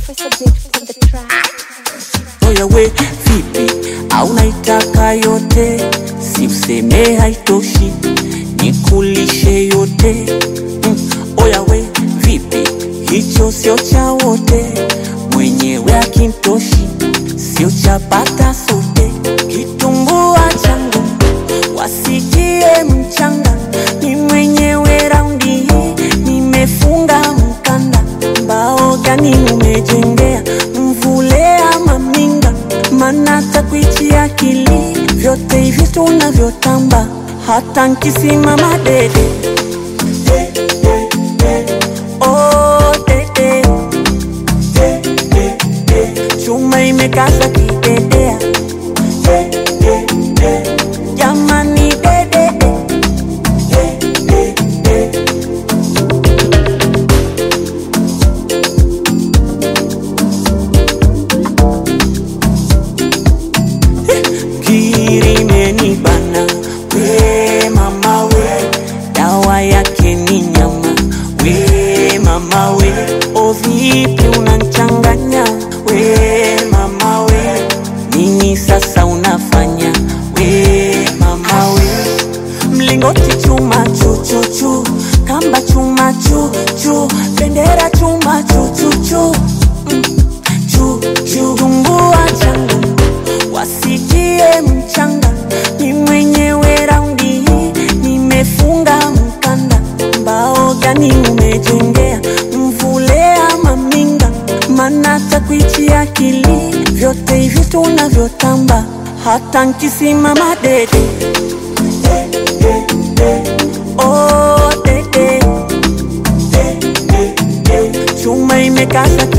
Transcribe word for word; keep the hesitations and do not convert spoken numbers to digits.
Oya we vipi, au naitaka yote, si useme haitoshi, nikulishe yote. mm. Oya we vipi, hicho sio cha wote, mwenyewe akintoshi, sio cha pata sote. Kitumbua changu, wasikie mchanga, ni mwenyewe raundi hii, nimefunga mkanda. Mbao gani umejengea, mvulea maminga, mana takuichi akili, vyote hivi tunavyotamba, hata nkisimama dede. Oh dede, chuma imekaza kidedea, jamani dede. Kirimeni bana, we mama we, dawa yake ni nyama, we mama we. O vipi unanchanganya, we mama we, nini sasa unafanya, we mama we. Mlingoti chuma chu chu chu, kamba chuma chu chu, bendera chuma chu chu chu, mm, chu chu. Tumbua changu, wasikie mchanga, ni mwenyewe raundi hii, nimefunga mkanda. Mbao gani umejengea, mvulea maminga, mana takuichi akili, vyote hivi tunavyotamba, hata nkisimama dede. Oh dede, chuma imekaza